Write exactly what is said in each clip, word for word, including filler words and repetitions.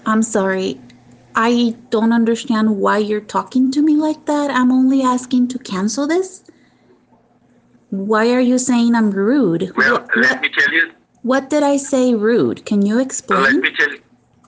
I'm sorry. I don't understand why you're talking to me like that. I'm only asking to cancel this. Why are you saying I'm rude? Well, What, let what, me tell you. what did I say rude? Can you Uh, let explain? me tell you.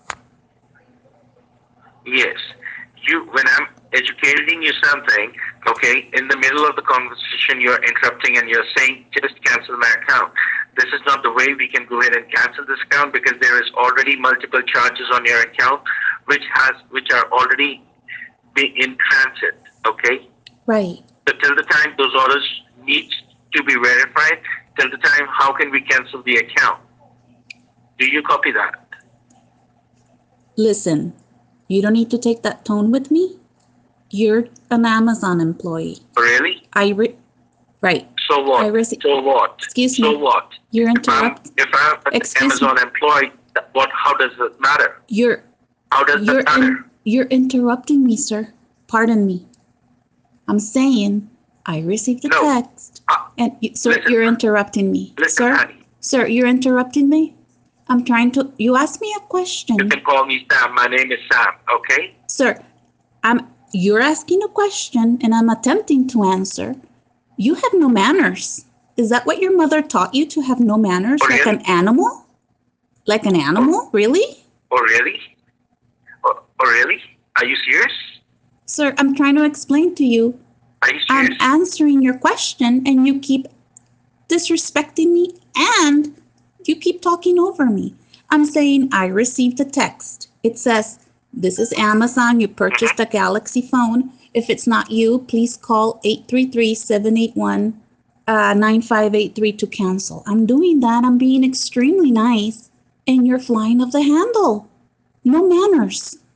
Yes, you. When I'm educating you something, okay, in the middle of the conversation, you're interrupting and you're saying, "Just cancel my account." This is not the way we can go ahead and cancel this account because there is already multiple charges on your account, which has which are already be in transit. Okay, Right. so till the time those orders need to be verified, till the time, how can we cancel the account? Do you copy that? Listen, you don't need to take that tone with me. You're an Amazon employee. Really? I re- right. So I what? receive. So what? Excuse So me. what? You're If I'm interrupt. if I'm an Excuse me. Amazon employee, what? How does it matter? You're How does you're it matter? in, you're interrupting me, sir. Pardon me. I'm saying I received a No. text, Uh, and you, sir, listen, you're interrupting me. listen, Sir, honey. sir, you're interrupting me. I'm trying to. You asked me a You question, can call me Sam. My name is Sam. Okay. sir. I'm. You're asking a question, and I'm attempting to answer. You have no manners. Is that what your mother taught you, to have no manners, Oh like really? an animal? Like an animal? Really? Oh really? Oh, oh really? Are you serious? Sir, I'm trying to explain to you. Are you I'm serious? answering your question, and you keep disrespecting me, and you keep talking over me. I'm saying I received a text. It says, "This is Amazon. You purchased a Galaxy phone. If it's not you, please call eight three three, seven eight one, nine five eight three to cancel." I'm doing that. I'm being extremely nice, and you're flying off the handle. No manners.